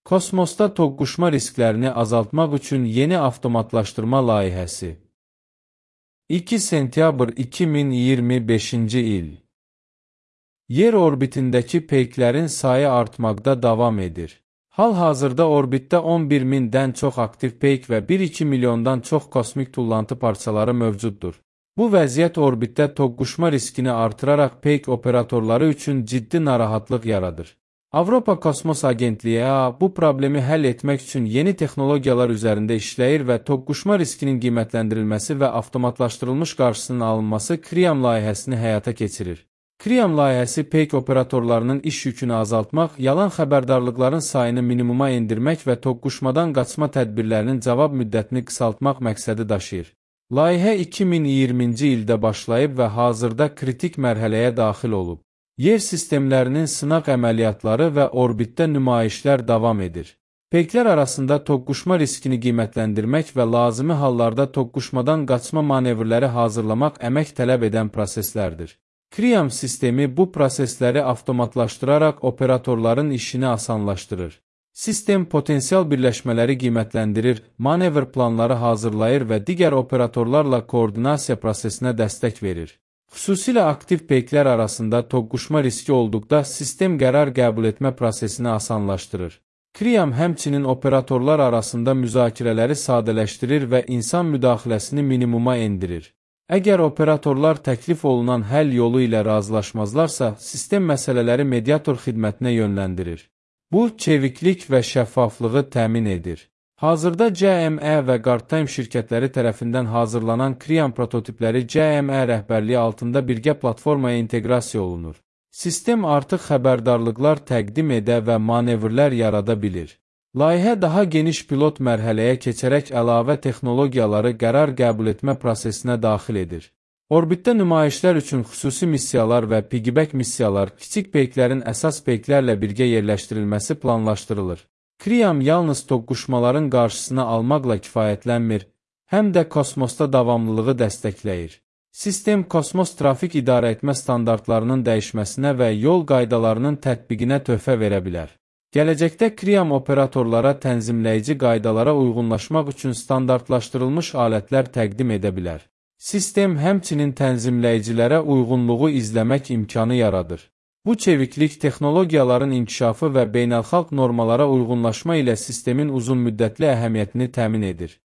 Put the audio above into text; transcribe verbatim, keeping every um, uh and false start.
Kosmosda toqquşma risklərini azaltmaq üçün yeni avtomatlaşdırma layihəsi. iki sentyabr iki min iyirmi beşinci il. Yer orbitindəki peyklərin sayı artmaqda davam edir. Hal-hazırda orbitdə on bir mindən çox aktiv peyk və bir iki milyondan çox kosmik tullantı parçaları mövcuddur. Bu vəziyyət orbitdə toqquşma riskini artıraraq peyk operatorları üçün ciddi narahatlıq yaradır. Avropa Kosmos Agentliyi E A bu problemi həll etmək üçün yeni texnologiyalar üzərində işləyir və toqquşma riskinin qiymətləndirilməsi və avtomatlaşdırılmış qarşısının alınması KRIAM layihəsini həyata keçirir. KRIAM layihəsi peyk operatorlarının iş yükünü azaltmaq, yalan xəbərdarlıqların sayını minimuma endirmək və toqquşmadan qaçma tədbirlərinin cavab müddətini qısaltmaq məqsədi daşıyır. Layihə iki min iyirminci ildə başlayıb və hazırda kritik mərhələyə daxil olub. Yer sistemlərinin sınaq əməliyyatları və orbitdə nümayişlər davam edir. Peyklər arasında toqquşma riskini qiymətləndirmək və lazımi hallarda toqquşmadan qaçma manevrləri hazırlamaq əmək tələb edən proseslərdir. KRIAM sistemi bu prosesləri avtomatlaşdıraraq operatorların işini asanlaşdırır. Sistem potensial birləşmələri qiymətləndirir, manevr planları hazırlayır və digər operatorlarla koordinasiya prosesinə dəstək verir. Xüsusilə aktiv peyklər arasında toqquşma riski olduqda sistem qərar qəbul etmə prosesini asanlaşdırır. KRIAM həmçinin operatorlar arasında müzakirələri sadələşdirir və insan müdaxiləsini minimuma endirir. Əgər operatorlar təklif olunan həll yolu ilə razılaşmazlarsa, sistem məsələləri mediator xidmətinə yönləndirir. Bu, çeviklik və şəffaflığı təmin edir. Hazırda C M E və Guardtime şirkətləri tərəfindən hazırlanan KRIAM prototipləri C M E rəhbərliyi altında birgə platformaya inteqrasiya olunur. Sistem artıq xəbərdarlıqlar təqdim edə və manevrlər yarada bilir. Layihə daha geniş pilot mərhələyə keçərək əlavə texnologiyaları qərar qəbul etmə prosesinə daxil edir. Orbitdə nümayişlər üçün xüsusi missiyalar və piggyback missiyalar, kiçik peyklərin əsas peyklərlə birgə yerləşdirilməsi planlaşdırılır. KRIAM yalnız toqquşmaların qarşısını almaqla kifayətlənmir, həm də kosmosda davamlılığı dəstəkləyir. Sistem kosmos trafik idarə etmə standartlarının dəyişməsinə və yol qaydalarının tətbiqinə töhfə verə bilər. Gələcəkdə KRIAM operatorlara tənzimləyici qaydalara uyğunlaşmaq üçün standartlaşdırılmış alətlər təqdim edə bilər. Sistem həmçinin tənzimləyicilərə uyğunluğu izləmək imkanı yaradır. Bu çeviklik texnologiyaların inkişafı və beynəlxalq normalara uyğunlaşma ilə sistemin uzunmüddətli əhəmiyyətini təmin edir.